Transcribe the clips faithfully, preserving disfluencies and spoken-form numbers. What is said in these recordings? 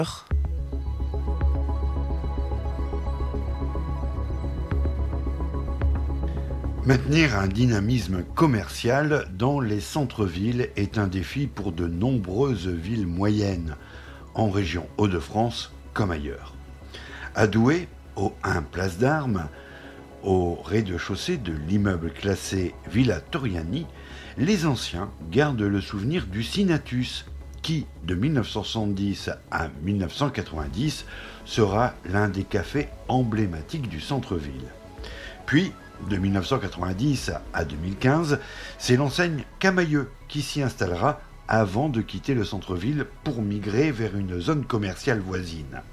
Maintenir un dynamisme commercial dans les centres-villes est un défi pour de nombreuses villes moyennes, en région Hauts-de-France comme ailleurs. À Douai, au un Place d'Armes, au rez-de-chaussée de l'immeuble classé Villa Toriani, les anciens gardent le souvenir du Cinatus, qui, de mille neuf cent soixante-dix à mille neuf cent quatre-vingt-dix, sera l'un des cafés emblématiques du centre-ville. Puis, de mille neuf cent quatre-vingt-dix à deux mille quinze, c'est l'enseigne Camailleux qui s'y installera avant de quitter le centre-ville pour migrer vers une zone commerciale voisine.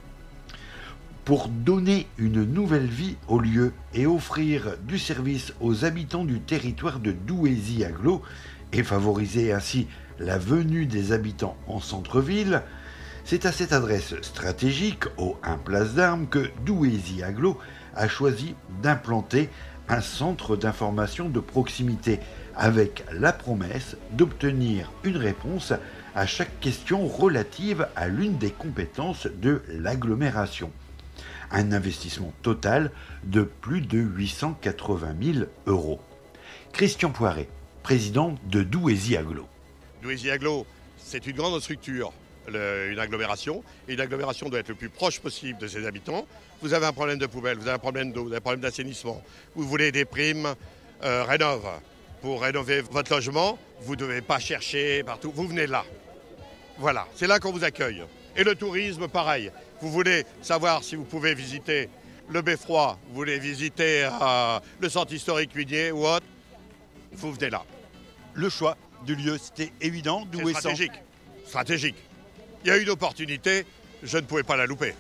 Pour donner une nouvelle vie au lieu et offrir du service aux habitants du territoire de Douaisis-Aglo et favoriser ainsi la venue des habitants en centre-ville, c'est à cette adresse stratégique, au un Place d'Armes, que Douaisis-Aglo a choisi d'implanter un centre d'information de proximité avec la promesse d'obtenir une réponse à chaque question relative à l'une des compétences de l'agglomération. Un investissement total de plus de huit cent quatre-vingt mille euros. Christian Poiret, président de Douaisis-Aglo. Douaisis-Aglo, c'est une grande structure, le, une agglomération, et une agglomération doit être le plus proche possible de ses habitants. Vous avez un problème de poubelle, vous avez un problème d'eau, vous avez un problème d'assainissement, vous voulez des primes, euh, rénove. Pour rénover votre logement, vous ne devez pas chercher partout, vous venez là. Voilà, c'est là qu'on vous accueille. Et le tourisme, pareil. Vous voulez savoir si vous pouvez visiter le Beffroi, vous voulez visiter euh, le centre historique Huygnier ou autre, vous venez là. Le choix du lieu, c'était évident. C'est stratégique. Stratégique. Il y a une opportunité, je ne pouvais pas la louper.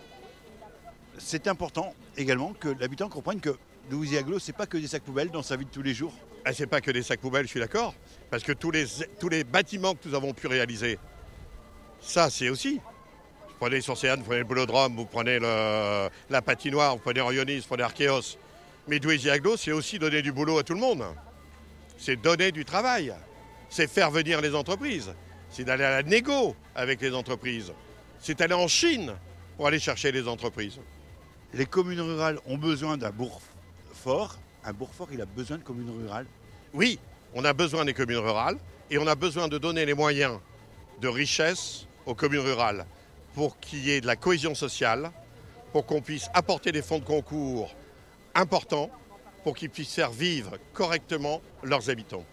C'est important également que l'habitant comprenne que Douaisis-Aglo, c'est pas que des sacs poubelles dans sa vie de tous les jours. Et c'est pas que des sacs poubelles, je suis d'accord. Parce que tous les, tous les bâtiments que nous avons pu réaliser, ça c'est aussi. Vous prenez sur Céane, vous prenez le Boulodrome, vous prenez le, la patinoire, vous prenez Orionis, vous prenez Archéos. Mais Douaisis-Aglo, c'est aussi donner du boulot à tout le monde. C'est donner du travail. C'est faire venir les entreprises. C'est d'aller à la négo avec les entreprises. C'est aller en Chine pour aller chercher les entreprises. Les communes rurales ont besoin d'un bourg fort. Un bourg fort, il a besoin de communes rurales. Oui, on a besoin des communes rurales et on a besoin de donner les moyens de richesse aux communes rurales pour qu'il y ait de la cohésion sociale, pour qu'on puisse apporter des fonds de concours importants, pour qu'ils puissent faire vivre correctement leurs habitants.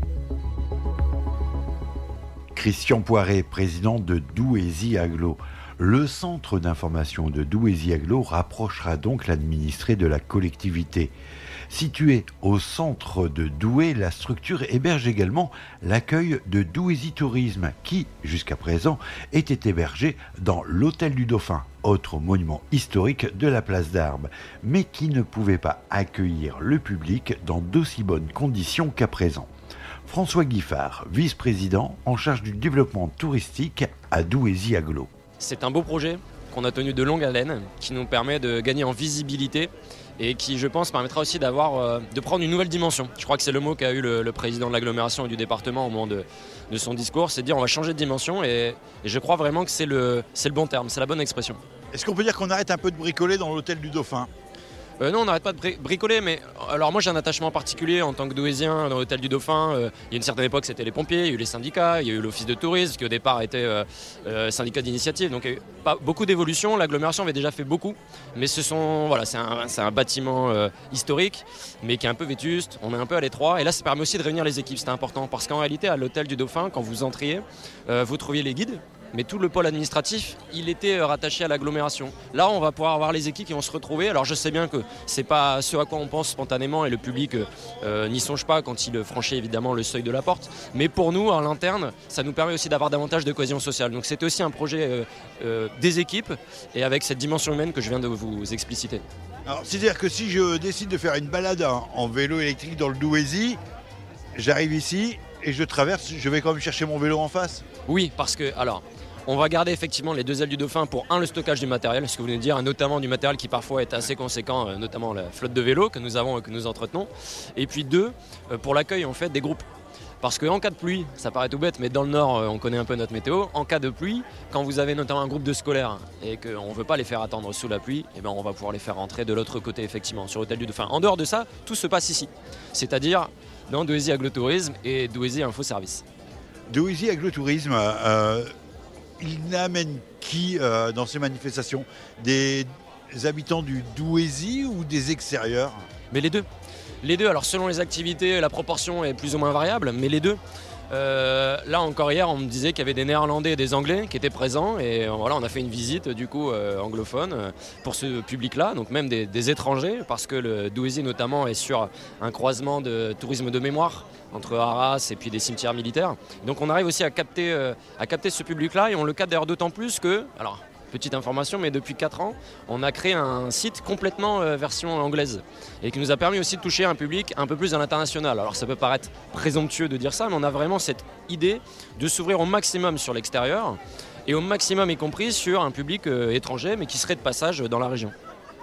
Christian Poiret, président de Douaisis-Aglo. Le centre d'information de Douaisis-Aglo rapprochera donc l'administré de la collectivité. Située au centre de Douai, la structure héberge également l'accueil de Douaisis Tourisme, qui, jusqu'à présent, était hébergé dans l'Hôtel du Dauphin, autre monument historique de la Place d'Armes, mais qui ne pouvait pas accueillir le public dans d'aussi bonnes conditions qu'à présent. François Guiffard, vice-président en charge du développement touristique à Douaisis-Aglo. C'est un beau projet qu'on a tenu de longue haleine, qui nous permet de gagner en visibilité et qui, je pense, permettra aussi d'avoir, euh, de prendre une nouvelle dimension. Je crois que c'est le mot qu'a eu le, le président de l'agglomération et du département au moment de, de son discours, c'est de dire on va changer de dimension et, et je crois vraiment que c'est le, c'est le bon terme, c'est la bonne expression. Est-ce qu'on peut dire qu'on arrête un peu de bricoler dans l'hôtel du Dauphin ? Euh, non, on n'arrête pas de bri- bricoler, mais alors moi j'ai un attachement particulier en tant que Douaisien dans l'hôtel du Dauphin. Euh, il y a une certaine époque, c'était les pompiers, il y a eu les syndicats, il y a eu l'office de tourisme qui au départ était euh, euh, syndicat d'initiative. Donc il y a eu pas beaucoup d'évolution. L'agglomération avait déjà fait beaucoup, mais ce sont voilà, c'est un, c'est un bâtiment euh, historique, mais qui est un peu vétuste. On est un peu à l'étroit, et là ça permet aussi de réunir les équipes. C'était important parce qu'en réalité à l'hôtel du Dauphin, quand vous entriez, euh, vous trouviez les guides. Mais tout le pôle administratif, il était rattaché à l'agglomération. Là, on va pouvoir avoir les équipes qui vont se retrouver. Alors, je sais bien que c'est pas ce à quoi on pense spontanément et le public euh, n'y songe pas quand il franchit évidemment le seuil de la porte. Mais pour nous, à l'interne, ça nous permet aussi d'avoir davantage de cohésion sociale. Donc, c'était aussi un projet euh, euh, des équipes et avec cette dimension humaine que je viens de vous expliciter. Alors, c'est-à-dire que si je décide de faire une balade en, en vélo électrique dans le Douaisis, j'arrive ici et je traverse, je vais quand même chercher mon vélo en face ? Oui, parce que, alors, on va garder effectivement les deux ailes du Dauphin pour, un, le stockage du matériel, ce que vous venez de dire, notamment du matériel qui parfois est assez conséquent, notamment la flotte de vélos que nous avons et que nous entretenons. Et puis deux, pour l'accueil en fait des groupes. Parce qu'en cas de pluie, ça paraît tout bête, mais dans le Nord, on connaît un peu notre météo. En cas de pluie, quand vous avez notamment un groupe de scolaires et qu'on ne veut pas les faire attendre sous la pluie, eh ben on va pouvoir les faire rentrer de l'autre côté, effectivement, sur l'hôtel du Dauphin. En dehors de ça, tout se passe ici, c'est-à-dire dans Douaisis Agrotourisme et Douaisis Info Service. Douaisis Agrotourisme, euh, il n'amène qui euh, dans ces manifestations? Des habitants du Douaisis ou des extérieurs? Mais les deux. Les deux, alors selon les activités, la proportion est plus ou moins variable, mais les deux. Euh, là encore hier, on me disait qu'il y avait des Néerlandais et des Anglais qui étaient présents et euh, voilà, on a fait une visite du coup euh, anglophone euh, pour ce public-là, donc même des, des étrangers, parce que le Douaisis notamment est sur un croisement de tourisme de mémoire entre Arras et puis des cimetières militaires. Donc on arrive aussi à capter, euh, à capter ce public-là et on le capte d'ailleurs d'autant plus que, alors petite information, mais depuis quatre ans, on a créé un site complètement euh, version anglaise et qui nous a permis aussi de toucher un public un peu plus à l'international. Alors ça peut paraître présomptueux de dire ça, mais on a vraiment cette idée de s'ouvrir au maximum sur l'extérieur et au maximum y compris sur un public euh, étranger, mais qui serait de passage dans la région.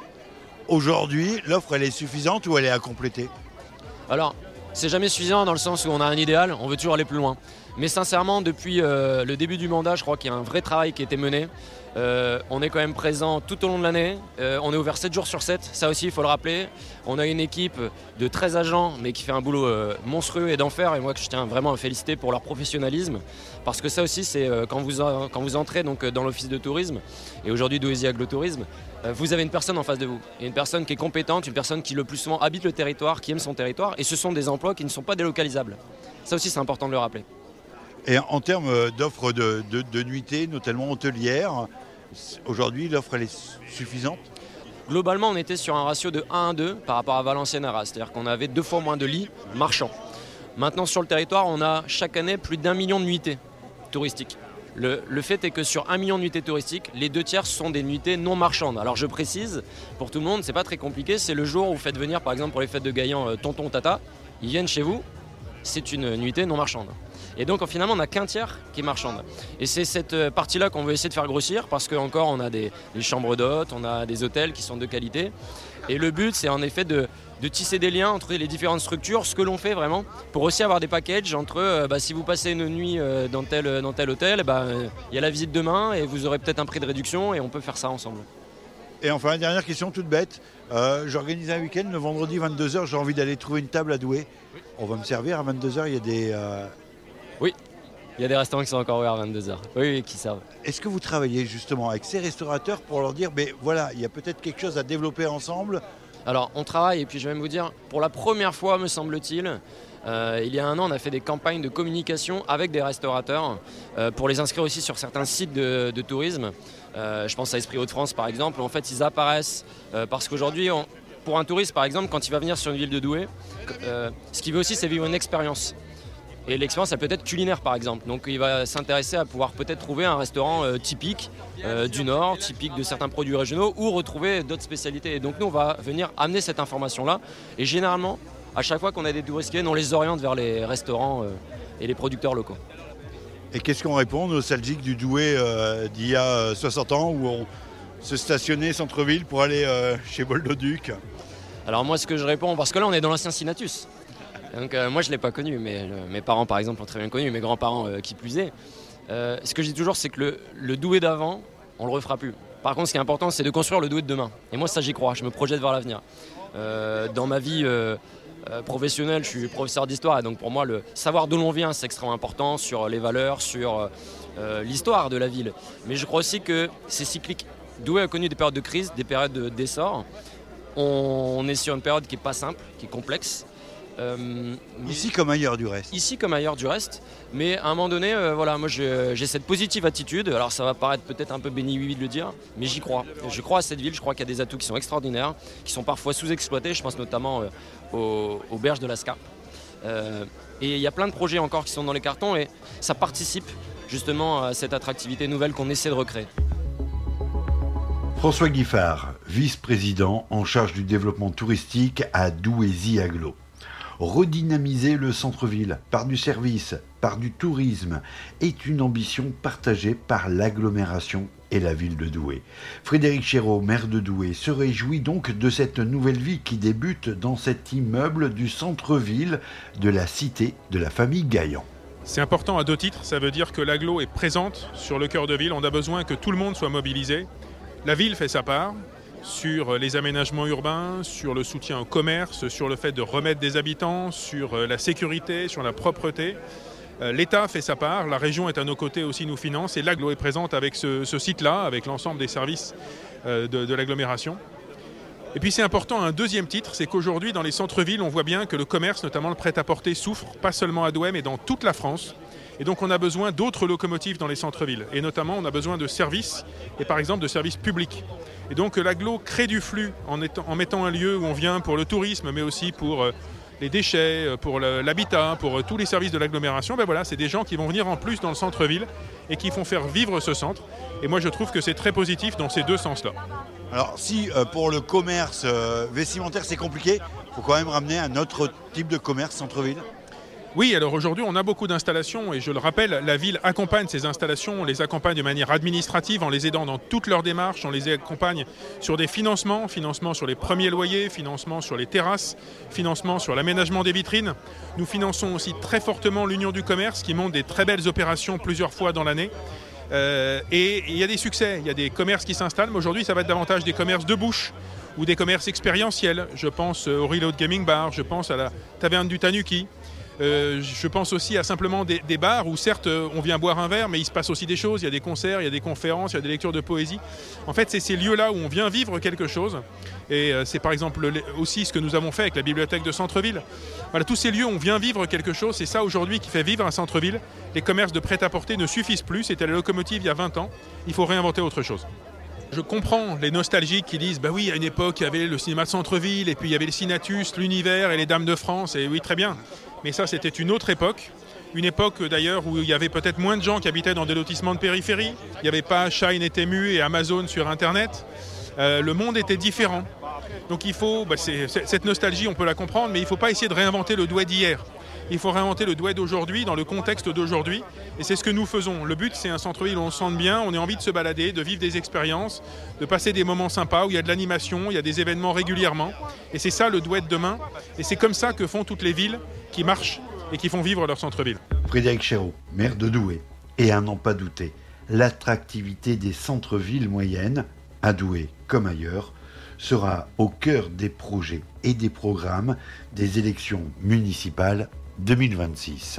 Aujourd'hui, l'offre, elle est suffisante ou elle est à compléter? Alors, c'est jamais suffisant dans le sens où on a un idéal, on veut toujours aller plus loin. Mais sincèrement, depuis euh, le début du mandat, je crois qu'il y a un vrai travail qui a été mené. Euh, on est quand même présent tout au long de l'année, euh, on est ouvert sept jours sur sept, ça aussi il faut le rappeler. On a une équipe de treize agents mais qui fait un boulot euh, monstrueux et d'enfer, et moi que je tiens vraiment à féliciter pour leur professionnalisme, parce que ça aussi c'est euh, quand, vous, euh, quand vous entrez donc, dans l'office de tourisme, et aujourd'hui Douaisis Agrotourisme, euh, vous avez une personne en face de vous, et une personne qui est compétente, une personne qui le plus souvent habite le territoire, qui aime son territoire, et ce sont des emplois qui ne sont pas délocalisables. Ça aussi c'est important de le rappeler. Et en termes d'offres de, de, de nuitées, notamment hôtelières, aujourd'hui l'offre elle est suffisante? Globalement, on était sur un ratio de un à deux par rapport à Valenciennes-Arras, c'est-à-dire qu'on avait deux fois moins de lits marchands. Maintenant, sur le territoire, on a chaque année plus d'un million de nuitées touristiques. Le, le fait est que sur un million de nuitées touristiques, les deux tiers sont des nuitées non marchandes. Alors je précise, pour tout le monde, c'est pas très compliqué, c'est le jour où vous faites venir, par exemple pour les fêtes de Gaillan, euh, tonton, tata, ils viennent chez vous, c'est une nuitée non marchande. Et donc finalement on n'a qu'un tiers qui est marchande. Et c'est cette partie-là qu'on veut essayer de faire grossir, parce qu'encore on a des, des chambres d'hôtes, on a des hôtels qui sont de qualité. Et le but c'est en effet de, de tisser des liens entre les différentes structures, ce que l'on fait vraiment, pour aussi avoir des packages entre euh, bah, si vous passez une nuit euh, dans, tel, dans tel hôtel, il bah, euh, y a la visite demain et vous aurez peut-être un prix de réduction et on peut faire ça ensemble. Et enfin, une dernière question toute bête. Euh, j'organise un week-end, le vendredi vingt-deux heures, j'ai envie d'aller trouver une table à Douai. On va me servir à vingt-deux heures, il y a des... Euh... Oui, il y a des restaurants qui sont encore ouverts à vingt-deux heures. Oui, oui, qui servent. Est-ce que vous travaillez justement avec ces restaurateurs pour leur dire, mais voilà, il y a peut-être quelque chose à développer ensemble? Alors, on travaille, et puis je vais même vous dire, pour la première fois, me semble-t-il, euh, il y a un an, on a fait des campagnes de communication avec des restaurateurs euh, pour les inscrire aussi sur certains sites de, de tourisme. Euh, je pense à Esprit Hauts-de-France, par exemple. En fait, ils apparaissent euh, parce qu'aujourd'hui, on, pour un touriste, par exemple, quand il va venir sur une ville de Douai, euh, ce qu'il veut aussi, c'est vivre une expérience. Et l'expérience, elle peut être culinaire, par exemple. Donc, il va s'intéresser à pouvoir peut-être trouver un restaurant euh, typique euh, du Nord, typique de certains produits régionaux, ou retrouver d'autres spécialités. Et donc, nous, on va venir amener cette information-là. Et généralement, à chaque fois qu'on a des touristes qui viennent, on les oriente vers les restaurants euh, et les producteurs locaux. Et qu'est-ce qu'on répond aux nostalgiques du Douai euh, d'il y a soixante ans, où on se stationnait centre-ville pour aller euh, chez Boldoduc? Alors moi, ce que je réponds, parce que là, on est dans l'ancien Sinatus. Donc euh, moi je ne l'ai pas connu, mais euh, mes parents par exemple l'ont très bien connu, mes grands-parents euh, qui plus est. Euh, ce que je dis toujours, c'est que le, le Douai d'avant, on ne le refera plus. Par contre, ce qui est important, c'est de construire le Douai de demain. Et moi ça j'y crois, je me projette vers l'avenir. Euh, dans ma vie euh, euh, professionnelle, je suis professeur d'histoire, et donc pour moi, le savoir d'où l'on vient, c'est extrêmement important, sur les valeurs, sur euh, l'histoire de la ville. Mais je crois aussi que c'est cyclique. Douai a connu des périodes de crise, des périodes d'essor. On, on est sur une période qui n'est pas simple, qui est complexe. Euh, ici comme ailleurs du reste. Ici comme ailleurs du reste, mais à un moment donné, euh, voilà, moi j'ai, j'ai cette positive attitude. Alors ça va paraître peut-être un peu béni oui de le dire, mais j'y crois. Je crois à cette ville, je crois qu'il y a des atouts qui sont extraordinaires, qui sont parfois sous-exploités. Je pense notamment euh, aux, aux berges de la Scarpe. Euh, et il y a plein de projets encore qui sont dans les cartons et ça participe justement à cette attractivité nouvelle qu'on essaie de recréer. François Guiffard, vice-président en charge du développement touristique à Douaisis Agglo. Redynamiser le centre-ville par du service, par du tourisme, est une ambition partagée par l'agglomération et la ville de Douai. Frédéric Chéreau, maire de Douai, se réjouit donc de cette nouvelle vie qui débute dans cet immeuble du centre-ville de la cité de la famille Gaillan. C'est important à deux titres, ça veut dire que l'agglo est présente sur le cœur de ville, on a besoin que tout le monde soit mobilisé. La ville fait sa part sur les aménagements urbains, sur le soutien au commerce, sur le fait de remettre des habitants, sur la sécurité, sur la propreté. L'État fait sa part, la région est à nos côtés aussi, nous finance, et l'agglo est présente avec ce, ce site-là, avec l'ensemble des services de, de l'agglomération. Et puis c'est important, un deuxième titre, c'est qu'aujourd'hui dans les centres-villes, on voit bien que le commerce, notamment le prêt-à-porter, souffre, pas seulement à Douai, mais dans toute la France. Et donc on a besoin d'autres locomotives dans les centres-villes. Et notamment on a besoin de services, et par exemple de services publics. Et donc l'agglo crée du flux en, étant, en mettant un lieu où on vient pour le tourisme, mais aussi pour euh, les déchets, pour le, l'habitat, pour euh, tous les services de l'agglomération. Ben voilà, c'est des gens qui vont venir en plus dans le centre-ville et qui font faire vivre ce centre. Et moi je trouve que c'est très positif dans ces deux sens-là. Alors si euh, pour le commerce euh, vestimentaire c'est compliqué, il faut quand même ramener un autre type de commerce centre-ville. Oui, alors aujourd'hui on a beaucoup d'installations et je le rappelle, la ville accompagne ces installations, on les accompagne de manière administrative en les aidant dans toutes leurs démarches, on les accompagne sur des financements, financements sur les premiers loyers, financements sur les terrasses, financements sur l'aménagement des vitrines. Nous finançons aussi très fortement l'Union du commerce qui monte des très belles opérations plusieurs fois dans l'année. Euh, et il y a des succès, il y a des commerces qui s'installent, mais aujourd'hui ça va être davantage des commerces de bouche ou des commerces expérientiels. Je pense au Reload Gaming Bar, je pense à la Taverne du Tanuki. Euh, je pense aussi à simplement des, des bars où certes on vient boire un verre mais il se passe aussi des choses, il y a des concerts, il y a des conférences, il y a des lectures de poésie. En fait c'est ces lieux-là où on vient vivre quelque chose et euh, c'est par exemple aussi ce que nous avons fait avec la bibliothèque de centre-ville. Voilà, tous ces lieux où on vient vivre quelque chose, c'est ça aujourd'hui qui fait vivre un centre-ville. Les commerces de prêt-à-porter ne suffisent plus, c'était la locomotive il y a vingt ans, il faut réinventer autre chose. Je comprends les nostalgiques qui disent bah oui, à une époque il y avait le cinéma de centre-ville et puis il y avait le Cinatus, l'Univers et les Dames de France, et oui très bien. Mais ça, c'était une autre époque. Une époque, d'ailleurs, où il y avait peut-être moins de gens qui habitaient dans des lotissements de périphérie. Il n'y avait pas Shine et Temu et Amazon sur Internet. Euh, le monde était différent. Donc il faut, bah c'est, c'est, cette nostalgie, on peut la comprendre, mais il ne faut pas essayer de réinventer le Douai d'hier. Il faut réinventer le Douai d'aujourd'hui, dans le contexte d'aujourd'hui. Et c'est ce que nous faisons. Le but, c'est un centre-ville où on se sente bien, on a envie de se balader, de vivre des expériences, de passer des moments sympas, où il y a de l'animation, il y a des événements régulièrement. Et c'est ça le Douai de demain. Et c'est comme ça que font toutes les villes qui marchent et qui font vivre leur centre-ville. Frédéric Chéreau, maire de Douai. Et à n'en pas douter, l'attractivité des centres-villes moyennes, à Douai comme ailleurs, sera au cœur des projets et des programmes des élections municipales deux mille vingt-six.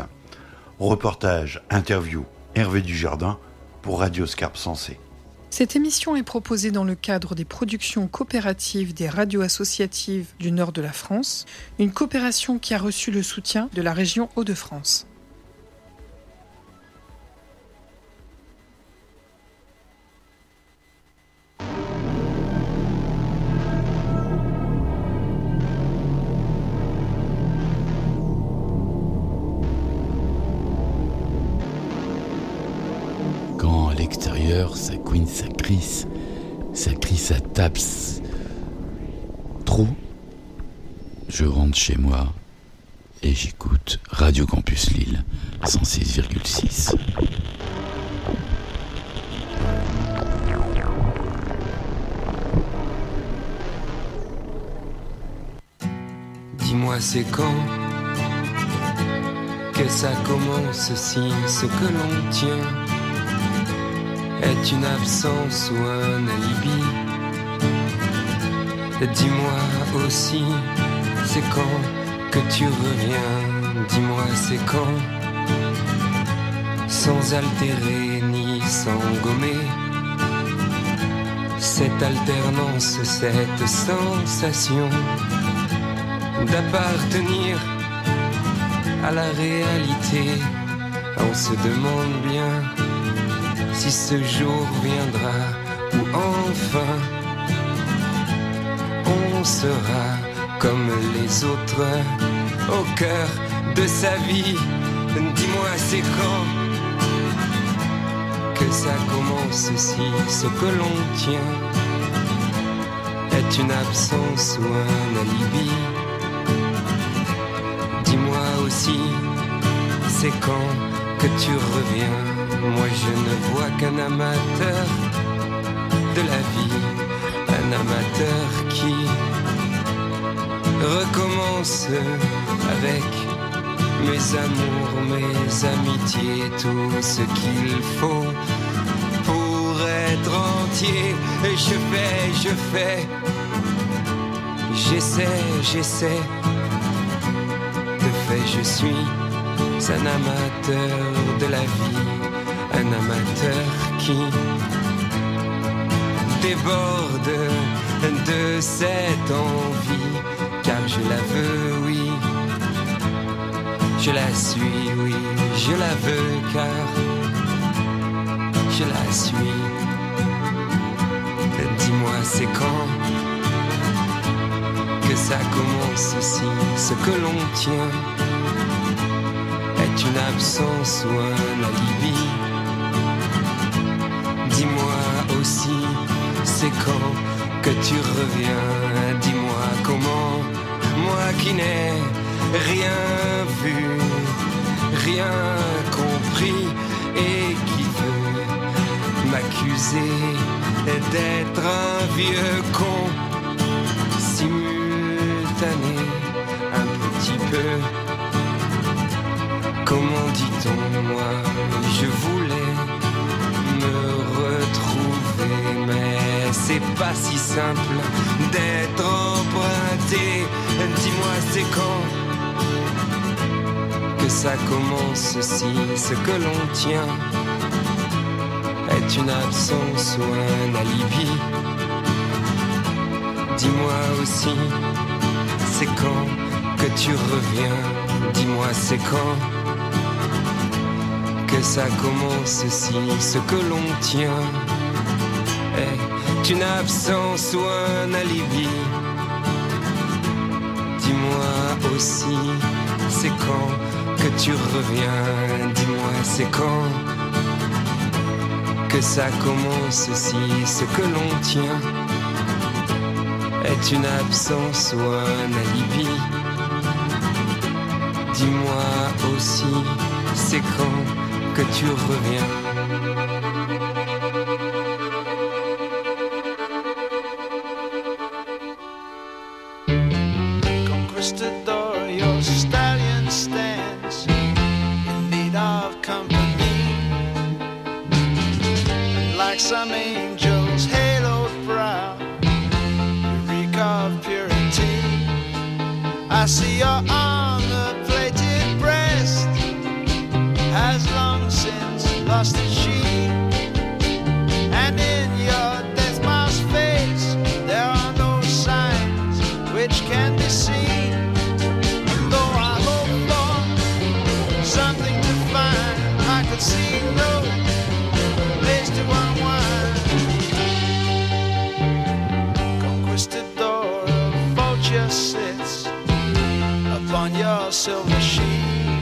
Reportage, interview, Hervé Dujardin pour Radio Scarpe Sensée. Cette émission est proposée dans le cadre des productions coopératives des radios associatives du nord de la France, une coopération qui a reçu le soutien de la région Hauts-de-France. À l'extérieur, ça couine, ça crisse, ça crie, ça tape. Trop. Je rentre chez moi et j'écoute Radio Campus Lille, cent six virgule six. Dis-moi c'est quand que ça commence si ce que l'on tient est une absence ou un alibi. Dis-moi aussi, c'est quand que tu reviens. Dis-moi, c'est quand, sans altérer ni sans gommer, cette alternance, cette sensation d'appartenir à la réalité. On se demande bien si ce jour viendra ou enfin on sera comme les autres au cœur de sa vie. Dis-moi c'est quand que ça commence si ce que l'on tient est une absence ou un alibi. Dis-moi aussi c'est quand que tu reviens. Moi je ne vois qu'un amateur de la vie, un amateur qui recommence avec mes amours, mes amitiés, tout ce qu'il faut pour être entier. Et je fais, je fais, j'essaie, j'essaie. De fait, je suis un amateur de la vie, un amateur qui déborde de cette envie, car je la veux, oui, je la suis, oui, je la veux, car je la suis. Dis-moi, c'est quand que ça commence aussi, ce que l'on tient est une absence ou un alibi. Dis-moi aussi, c'est quand que tu reviens. Dis-moi comment, moi qui n'ai rien vu, rien compris et qui veut m'accuser d'être un vieux con simultané un petit peu. Comment dit-on, moi, je voulais me retrouver, mais c'est pas si simple d'être emprunté. Dis-moi, c'est quand que ça commence si ce que l'on tient est une absence ou un alibi. Dis-moi aussi, c'est quand que tu reviens. Dis-moi, c'est quand que ça commence si ce que l'on tient est une absence ou un alibi. Dis-moi aussi, c'est quand que tu reviens. Dis-moi, c'est quand que ça commence si ce que l'on tient est une absence ou un alibi. Dis-moi aussi, c'est quand que tu reviens. Conquistador, your stallion stands in need of company. Like some angel's haloed brow, you reek of purity. I see your armor-plated breast has long since lost its sheen, and in your death mask face there are no signs which can be seen. Though I hope for something to find, I could see no place to unwind. Conquistador, a vulture sits upon your silver sheet,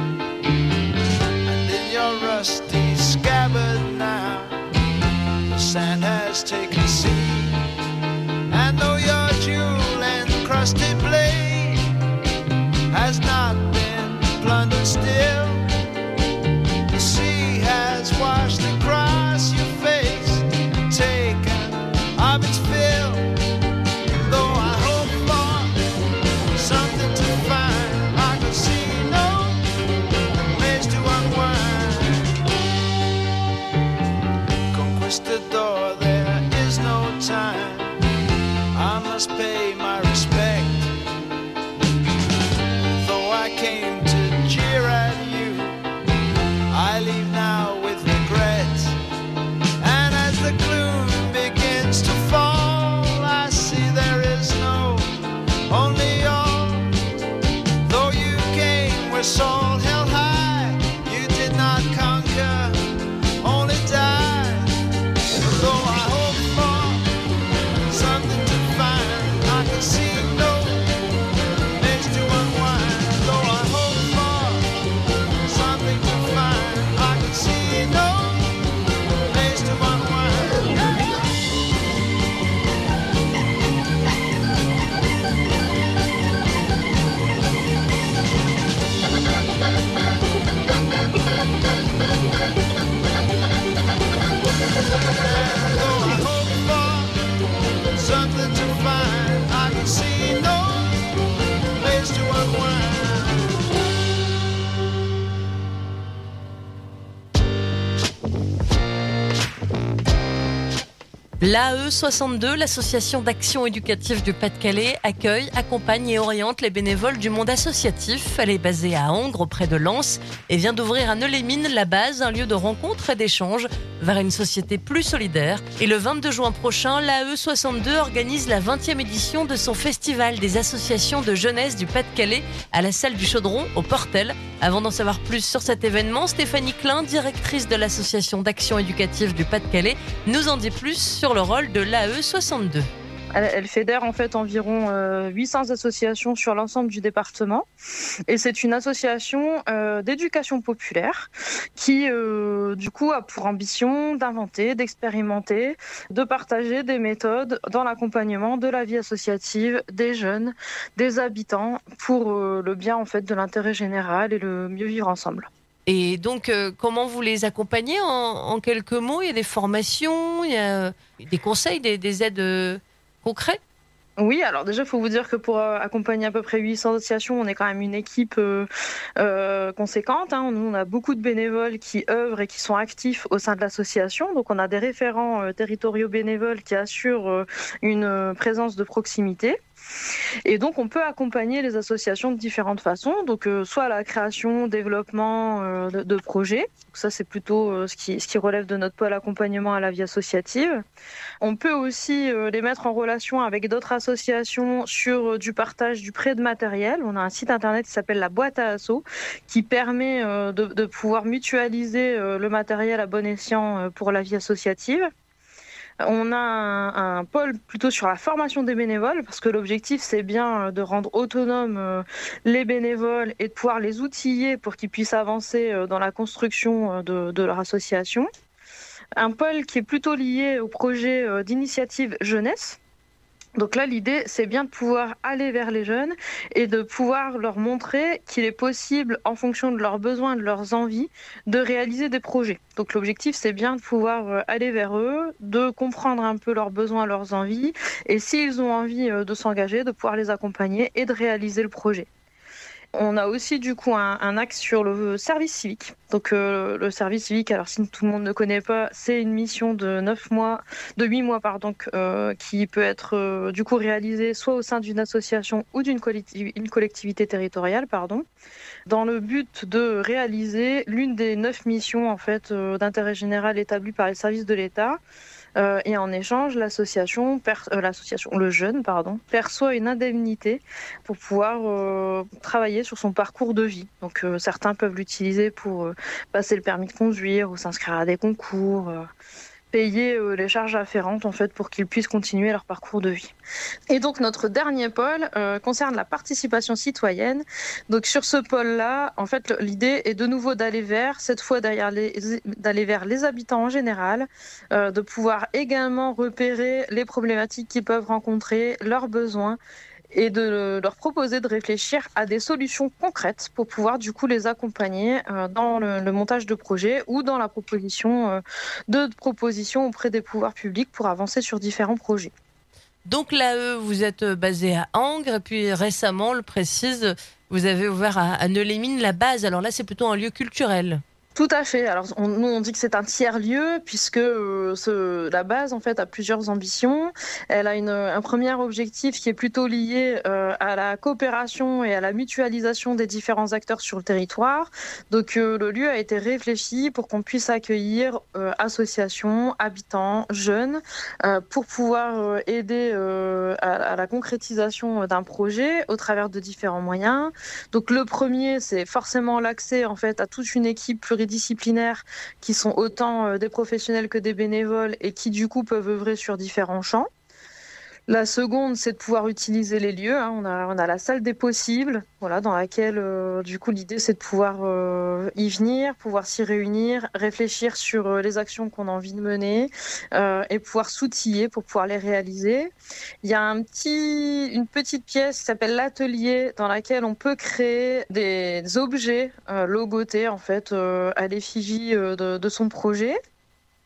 and in your rusty scabbard now the sand has taken seed. And though your jewel-encrusted blade has not been plundered still, the sea has washed across your face and taken of its fill. Though I hope for something to find, I could see no place to unwind. Conquistador, there is no time, I must pay my respect. Though I came to jeer at you, I leave now with regret. And as the gloom begins to fall, I see there is no only all. Though you came with soul held high, you did not conquer, only die. Though I hope for something to find, I L'A E soixante-deux, l'association d'action éducative du Pas-de-Calais, accueille, accompagne et oriente les bénévoles du monde associatif. Elle est basée à Angres, près de Lens, et vient d'ouvrir à Nœux-les-Mines la base, un lieu de rencontre et d'échange vers une société plus solidaire. Et le vingt-deux juin prochain, l'A E soixante-deux organise la vingtième édition de son festival des associations de jeunesse du Pas-de-Calais à la salle du Chaudron, au Portel. Avant d'en savoir plus sur cet événement, Stéphanie Klein, directrice de l'association d'action éducative du Pas-de-Calais, nous en dit plus sur le rôle de l'A E soixante-deux. Elle, elle fédère en fait environ euh, huit cents associations sur l'ensemble du département, et c'est une association euh, d'éducation populaire qui euh, du coup a pour ambition d'inventer, d'expérimenter, de partager des méthodes dans l'accompagnement de la vie associative des jeunes, des habitants, pour euh, le bien en fait de l'intérêt général et le mieux vivre ensemble. Et donc, euh, comment vous les accompagnez en, en quelques mots? Il y a des formations, il y a des conseils, des, des aides euh, concrètes? Oui, alors déjà, il faut vous dire que pour euh, accompagner à peu près huit cents associations, on est quand même une équipe euh, euh, conséquente. Hein. Nous, on a beaucoup de bénévoles qui œuvrent et qui sont actifs au sein de l'association. Donc, on a des référents euh, territoriaux bénévoles qui assurent euh, une euh, présence de proximité. Et donc, on peut accompagner les associations de différentes façons. Donc, euh, soit la création, développement euh, de, de projets. Donc, ça, c'est plutôt euh, ce qui, ce qui relève de notre pôle accompagnement à la vie associative. On peut aussi euh, les mettre en relation avec d'autres associations sur euh, du partage du prêt de matériel. On a un site internet qui s'appelle la boîte à assos, qui permet euh, de, de pouvoir mutualiser euh, le matériel à bon escient euh, pour la vie associative. On a un, un pôle plutôt sur la formation des bénévoles, parce que l'objectif, c'est bien de rendre autonomes les bénévoles et de pouvoir les outiller pour qu'ils puissent avancer dans la construction de, de leur association. Un pôle qui est plutôt lié au projet d'initiative jeunesse. Donc là, l'idée, c'est bien de pouvoir aller vers les jeunes et de pouvoir leur montrer qu'il est possible, en fonction de leurs besoins, de leurs envies, de réaliser des projets. Donc l'objectif, c'est bien de pouvoir aller vers eux, de comprendre un peu leurs besoins, leurs envies, et s'ils ont envie de s'engager, de pouvoir les accompagner et de réaliser le projet. On a aussi du coup un, un axe sur le service civique. Donc euh, le service civique, alors si tout le monde ne connaît pas, c'est une mission de neuf mois, de huit mois pardon, euh, qui peut être euh, du coup réalisée soit au sein d'une association ou d'une collectivité, une collectivité territoriale, pardon, dans le but de réaliser l'une des neuf missions en fait euh, d'intérêt général établies par les services de l'État. Euh, et en échange, l'association, per, euh, l'association, le jeune, pardon, perçoit une indemnité pour pouvoir euh, travailler sur son parcours de vie. Donc, euh, certains peuvent l'utiliser pour euh, passer le permis de conduire ou s'inscrire à des concours, euh, payer euh, les charges afférentes en fait pour qu'ils puissent continuer leur parcours de vie. Et donc notre dernier pôle euh, concerne la participation citoyenne. Donc sur ce pôle-là, en fait, l'idée est de nouveau d'aller vers, cette fois derrière les, d'aller vers les habitants en général, euh, de pouvoir également repérer les problématiques qu'ils peuvent rencontrer, leurs besoins, et de leur proposer de réfléchir à des solutions concrètes pour pouvoir du coup les accompagner dans le, le montage de projets ou dans la proposition de propositions auprès des pouvoirs publics pour avancer sur différents projets. Donc l'A E, vous êtes basé à Angres, et puis récemment, on le précise, vous avez ouvert à, à Nœux-les-Mines la base. Alors là, c'est plutôt un lieu culturel. Tout à fait. Alors, on, nous, on dit que c'est un tiers-lieu puisque euh, ce, la base, en fait, a plusieurs ambitions. Elle a une, un premier objectif qui est plutôt lié euh, à la coopération et à la mutualisation des différents acteurs sur le territoire. Donc, euh, le lieu a été réfléchi pour qu'on puisse accueillir euh, associations, habitants, jeunes, euh, pour pouvoir euh, aider euh, à, à la concrétisation d'un projet au travers de différents moyens. Donc, le premier, c'est forcément l'accès, en fait, à toute une équipe pluridisciplinaire disciplinaires qui sont autant des professionnels que des bénévoles et qui du coup peuvent œuvrer sur différents champs. La seconde, c'est de pouvoir utiliser les lieux. Hein. On a, on a la salle des possibles, voilà, dans laquelle, euh, du coup, l'idée, c'est de pouvoir euh, y venir, pouvoir s'y réunir, réfléchir sur euh, les actions qu'on a envie de mener euh, et pouvoir s'outiller pour pouvoir les réaliser. Il y a un petit, une petite pièce qui s'appelle l'atelier, dans laquelle on peut créer des objets euh, logotés, en fait, euh, à l'effigie euh, de, de son projet.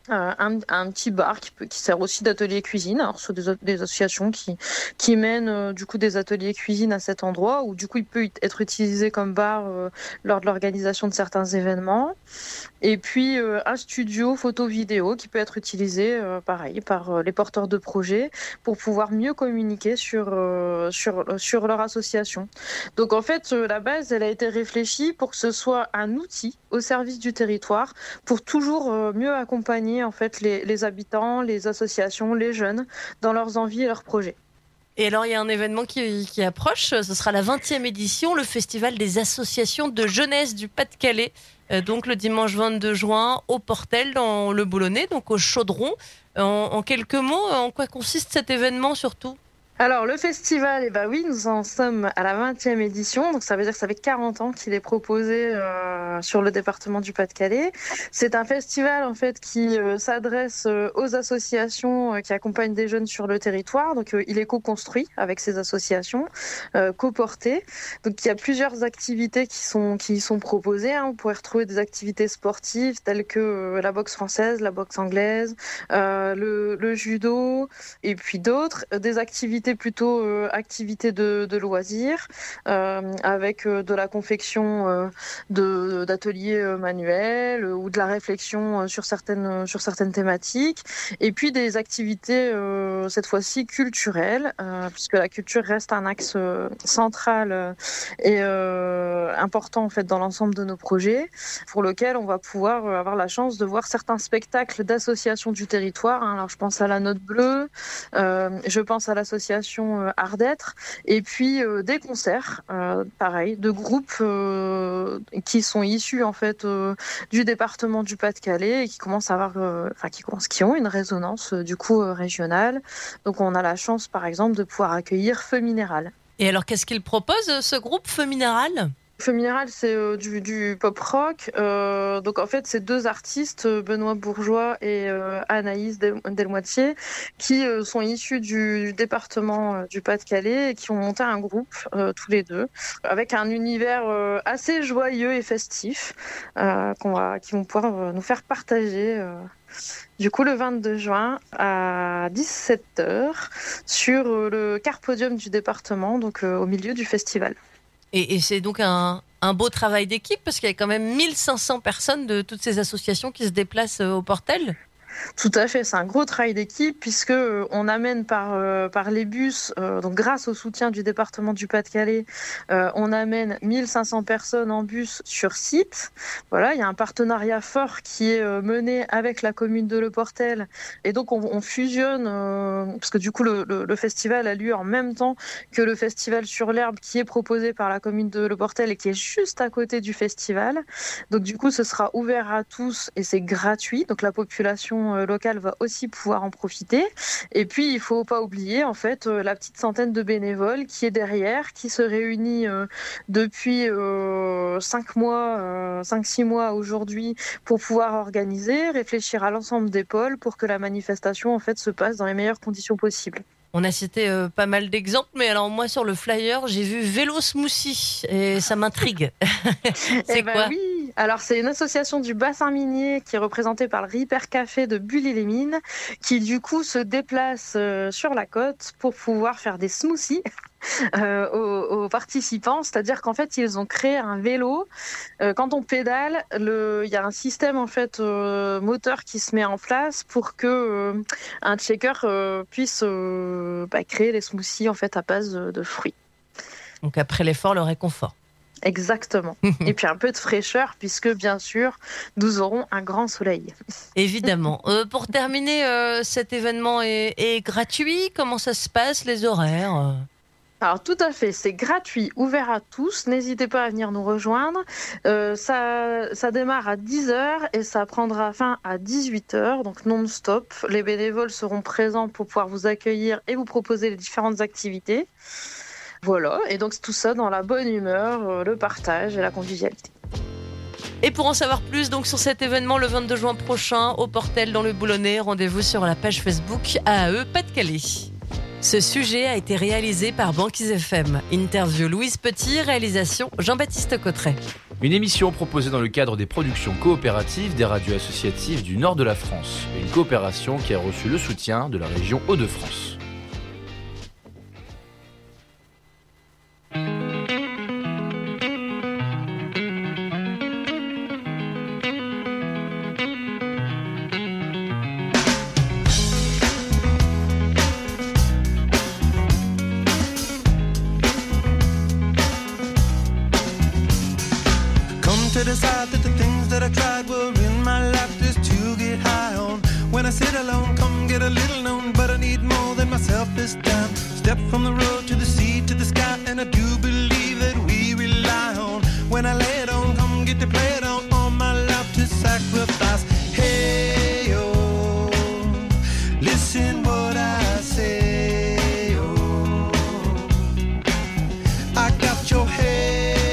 Euh, un, un petit bar qui, peut, qui sert aussi d'atelier cuisine. Alors, ce sont des, des associations qui, qui mènent euh, du coup des ateliers cuisine à cet endroit où du coup il peut être utilisé comme bar euh, lors de l'organisation de certains événements. Et puis euh, un studio photo-vidéo qui peut être utilisé euh, pareil par euh, les porteurs de projets pour pouvoir mieux communiquer sur, euh, sur, sur leur association. Donc en fait euh, la base elle a été réfléchie pour que ce soit un outil au service du territoire pour toujours euh, mieux accompagner en fait les, les habitants, les associations, les jeunes dans leurs envies et leurs projets. Et alors il y a un événement qui, qui approche, ce sera la vingtième édition, le Festival des associations de jeunesse du Pas-de-Calais, euh, donc le dimanche vingt-deux juin au Portel dans le Boulonnais, donc au Chaudron. En, en quelques mots, en quoi consiste cet événement surtout ? Alors le festival, eh ben oui, nous en sommes à la vingtième édition, donc ça veut dire que ça fait quarante ans qu'il est proposé euh, sur le département du Pas-de-Calais. C'est un festival en fait qui euh, s'adresse euh, aux associations euh, qui accompagnent des jeunes sur le territoire. Donc euh, il est co-construit avec ces associations, euh, co-porté. Donc il y a plusieurs activités qui sont qui y sont proposées. Hein. On pourrait retrouver des activités sportives telles que euh, la boxe française, la boxe anglaise, euh, le, le judo et puis d'autres. Des activités plutôt euh, activités de, de loisirs euh, avec euh, de la confection euh, de, d'ateliers euh, manuels euh, ou de la réflexion euh, sur certaines sur certaines thématiques et puis des activités euh, cette fois-ci culturelles euh, puisque la culture reste un axe euh, central euh, et euh, important en fait dans l'ensemble de nos projets pour lequel on va pouvoir euh, avoir la chance de voir certains spectacles d'associations du territoire. Hein. Alors je pense à la Note Bleue, euh, je pense à l'association Art d'être et puis euh, des concerts euh, pareil de groupes euh, qui sont issus en fait euh, du département du Pas-de-Calais et qui commencent à avoir euh, enfin qui commencent qui ont une résonance euh, du coup euh, régionale. Donc on a la chance par exemple de pouvoir accueillir Feu Minéral. Et alors qu'est-ce qu'il propose ce groupe Feu Minéral ? Feu Minéral, c'est euh, du, du pop rock. Euh, donc en fait, c'est deux artistes, Benoît Bourgeois et euh, Anaïs Del- Delmoitier, qui euh, sont issus du département euh, du Pas-de-Calais et qui ont monté un groupe euh, tous les deux, avec un univers euh, assez joyeux et festif, euh, qu'on va, qui vont pouvoir euh, nous faire partager. Euh, Du coup, le vingt-deux juin à dix-sept heures sur euh, le car podium du département, donc euh, au milieu du festival. Et, et c'est donc un, un beau travail d'équipe parce qu'il y a quand même mille cinq cents personnes de toutes ces associations qui se déplacent au Portel. Tout à fait, c'est un gros travail d'équipe puisque euh, on amène par euh, par les bus, euh, donc grâce au soutien du département du Pas-de-Calais, euh, on amène mille cinq cents personnes en bus sur site. Voilà, il y a un partenariat fort qui est euh, mené avec la commune de Le Portel et donc on, on fusionne euh, parce que du coup le, le, le festival a lieu en même temps que le festival sur l'herbe qui est proposé par la commune de Le Portel et qui est juste à côté du festival. Donc du coup ce sera ouvert à tous et c'est gratuit. Donc la population locale va aussi pouvoir en profiter. Et puis, il faut pas oublier, en fait, la petite centaine de bénévoles qui est derrière, qui se réunit euh, depuis euh, cinq mois, euh, cinq, six mois aujourd'hui pour pouvoir organiser, réfléchir à l'ensemble des pôles pour que la manifestation, en fait, se passe dans les meilleures conditions possibles. On a cité euh, pas mal d'exemples, mais alors moi sur le flyer, j'ai vu Vélo Smoothie et ça m'intrigue. C'est eh ben quoi ? Oui, alors c'est une association du bassin minier qui est représentée par le Ripper Café de Bully-les-Mines, qui du coup se déplace euh, sur la côte pour pouvoir faire des smoothies. Euh, aux, aux participants, c'est-à-dire qu'en fait ils ont créé un vélo. Euh, quand on pédale, le, il y a un système en fait euh, moteur qui se met en place pour que euh, un checker euh, puisse euh, bah, créer les smoothies en fait à base de, de fruits. Donc après l'effort, le réconfort. Exactement. Et puis un peu de fraîcheur puisque bien sûr nous aurons un grand soleil. Évidemment. Euh, pour terminer, euh, cet événement est, est gratuit. Comment ça se passe, les horaires ? Alors tout à fait, c'est gratuit, ouvert à tous, n'hésitez pas à venir nous rejoindre. Euh, ça, ça démarre à dix heures et ça prendra fin à dix-huit heures, donc non-stop. Les bénévoles seront présents pour pouvoir vous accueillir et vous proposer les différentes activités. Voilà, et donc tout ça dans la bonne humeur, le partage et la convivialité. Et pour en savoir plus donc sur cet événement le vingt-deux juin prochain au Portel dans le Boulonnais, rendez-vous sur la page Facebook A A E Pas-de-Calais. Ce sujet a été réalisé par Banquise F M. Interview Louise Petit, réalisation Jean-Baptiste Cotteret. Une émission proposée dans le cadre des productions coopératives des radios associatives du nord de la France. Une coopération qui a reçu le soutien de la région Hauts-de-France. To decide that the things that I tried were in my life just to get high on. When I sit alone, come get a little known, but I need more than myself this time. Step from the road to the sea to the sky, and I do believe that we rely on. When I lay it on, come get to play it on, all my life to sacrifice. Hey, oh, listen what I say, oh, I got your head.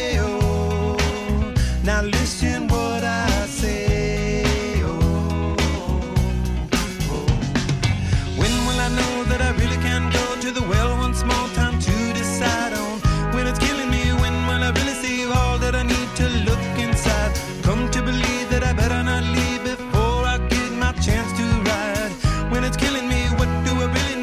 Now listen what I say, oh, oh. When will I know that I really can go to the well one small time to decide on? When it's killing me, when will I really see all that I need to look inside? Come to believe that I better not leave before I get my chance to ride. When it's killing me, what do I really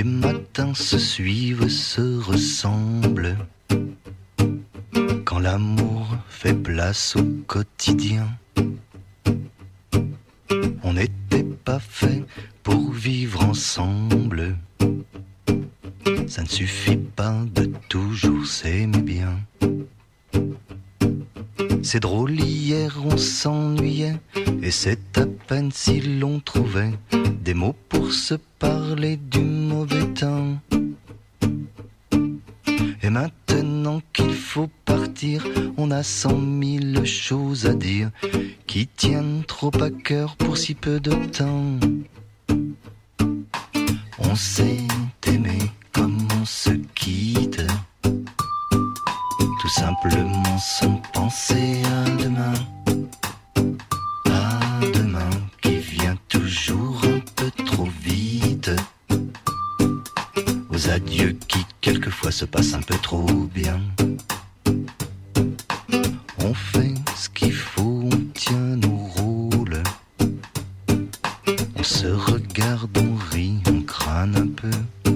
Les matins se suivent, se ressemblent. Quand l'amour fait place au quotidien, on n'était pas fait pour vivre ensemble. Ça ne suffit pas de toujours s'aimer bien. C'est drôle, hier on s'ennuyait, et c'est à peine si l'on trouvait des mots pour se parler du mauvais temps. Et maintenant qu'il faut partir, on a cent mille choses à dire qui tiennent trop à cœur pour si peu de temps. On s'est aimé comme on se quitte, tout simplement sans penser à demain. À demain qui vient toujours un peu trop vite, aux adieux qui quelquefois se passent un peu trop bien. On fait ce qu'il faut, on tient nos rôles, on se regarde, on rit, on crâne un peu.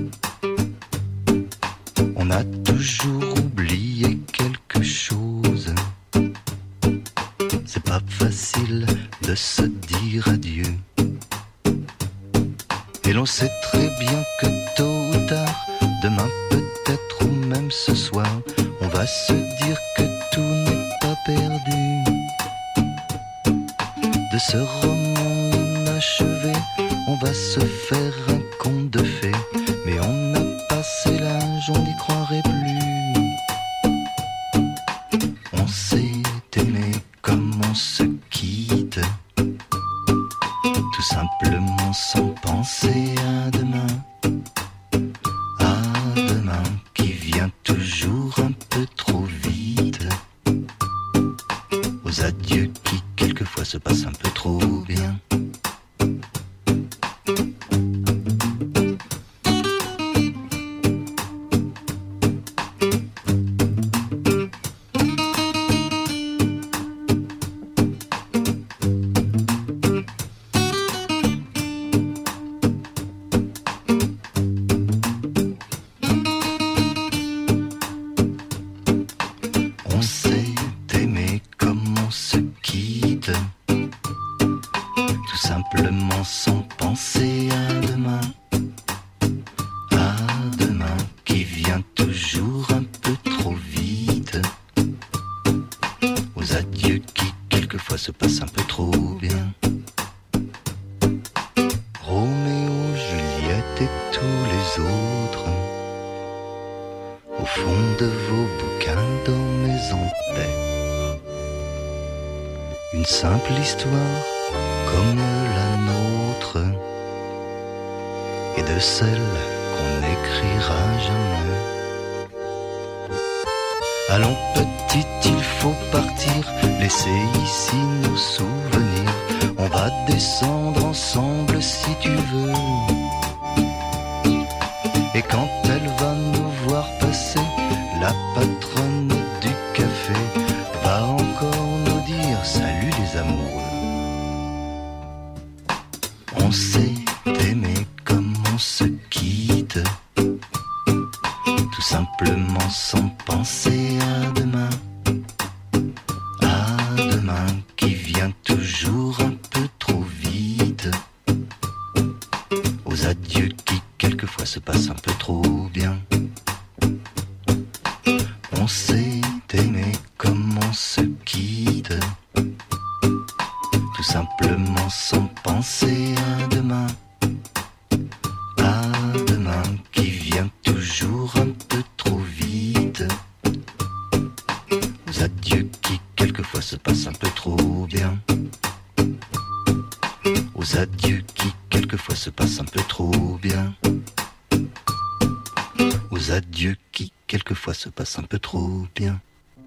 On a toujours oublié quelque chose. C'est pas facile de se dire adieu. Et l'on sait très bien que tôt ou tard, demain peut-être ou même ce soir, on va se dire que tout n'est pas perdu. De ce roman inachevé, on va se faire un conte de fées, mais on a passé l'âge, on n'y croirait plus. On s'est aimé comme on se quitte, tout simplement sans penser à demain. À demain qui vient toujours un peu trop vite, aux adieux qui quelquefois se passent un peu trop bien. On s'est aimé comme on se quitte, tout simplement sans penser à demain. À demain qui vient toujours un peu trop vite, aux adieux qui quelquefois se passent un peu trop bien. Roméo, Juliette et tous les autres, au fond de vos bouquins, dormez en paix. Une simple histoire comme la nôtre, et de celle qu'on n'écrira jamais. Allons petite, il faut partir, laisser ici nos souvenirs. On va descendre ensemble si tu veux. Et quand elle va nous voir passer, la patronne du café va encore nous dire salut les amoureux. On s'est aimé comme on se quitte, tout simplement sans penser à demain. À demain qui vient toujours un peu trop vite, aux adieux qui quelquefois se passent un peu trop bien. On s'est aimé comme on se quitte, tout simplement sans penser à demain. À demain qui vient toujours un peu trop vite, aux adieux qui quelquefois se passent un peu trop bien. Aux adieux qui quelquefois se passent un peu trop bien. Aux adieux qui quelquefois se passent un peu trop bien.